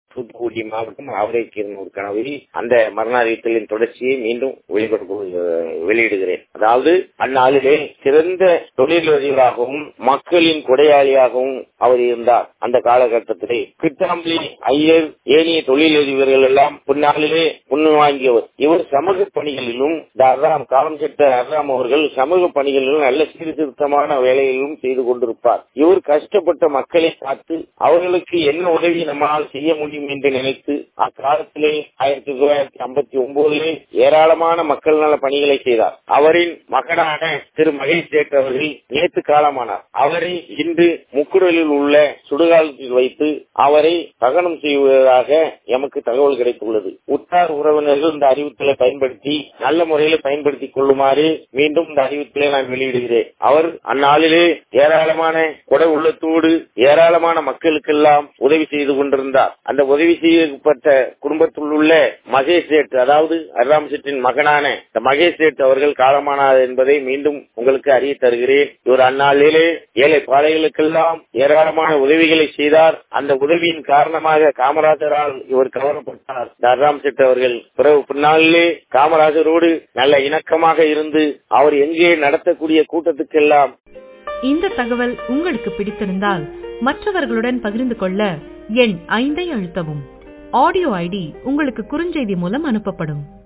தூத்துக்குடி மாவட்டம் ஆவரைக்கீரனூர் கனவில் அந்த மரண அறிவித்தலின் தொடர்ச்சியை மீண்டும் வெளியிடுகிறேன். அதாவது அந்நாளிலே சிறந்த தொழிலதிபராகவும் மக்களின் கொடையாளியாகவும் அவர் இருந்தார். அந்த காலகட்டத்திலே கிட்டாம்பி ஐயர் ஏனைய தொழிலதிபர்கள் எல்லாம் பின்னாளிலே முன்வாங்கியவர். இவர் சமூக பணிகளிலும் காலம் சென்ற அர்ராம் அவர்கள் சமூக பணிகளிலும் நல்ல சீர்திருத்தமான வேலைகளிலும் செய்து கொண்டிருப்பார். இவர் கஷ்டப்பட்ட மக்களை பார்த்து அவர்களுக்கு என்ன உதவி நம்மால் செய்ய முடியும் என்று நினைத்து அக்காலத்திலே 1959 ஏராளமான மக்கள் நல பணிகளை செய்தார். அவரின் மகனான திரு மகேஷ் சேட் அவர்கள் நேற்று காலமானார். அவரை இன்று முக்குடலில் உள்ள சுடுகாட்டில் வைத்து அவரை தகனம் செய்வதாக எமக்கு தகவல் கிடைத்துள்ளது. உற்றார் உறவினர்கள் இந்த அறிவித்தலை பயன்படுத்தி நல்ல முறையில் பயன்படுத்திக் கொள்ளுமாறு மீண்டும் இந்த அறிவித்தலை நான் வெளியிடுகிறேன். அவர் அந்நாளிலே ஏராளமான கொடை உள்ளத்தோடு ஏராளமான மக்களுக்கெல்லாம் உதவி செய்து கொண்டிருந்தார். அந்த உதவி செய்யப்பட்ட குடும்பத்தில் உள்ள மகேஷ் சேட், அதாவது அர்ராம் சேட்டின் மகனான மகேஷ் சேட் அவர்கள் காலமானார் என்பதை மீண்டும் உங்களுக்கு அறிய தருகிறேன். இவர் அந்நாளிலே ஏழை பாளைகளுக்கெல்லாம் ஏராளமான உதவிகளை செய்தார். அந்த உதவியின் காரணமாக காமராஜரால் இவர் கவரப்பட்டார். அர்ராம் சேட் அவர்கள் பின்னாளிலே காமராஜரோடு நல்ல இணக்கமாக இருந்து அவர் எங்கே நடத்தக்கூடிய கூட்டத்துக்கெல்லாம். இந்த தகவல் உங்களுக்கு பிடித்திருந்தால் மற்றவர்களுடன் பகிர்ந்து கொள்ள எண் 5 அழுத்தவும். ஆடியோ ஐடி உங்களுக்கு குறுஞ்செய்தி மூலம் அனுப்பப்படும்.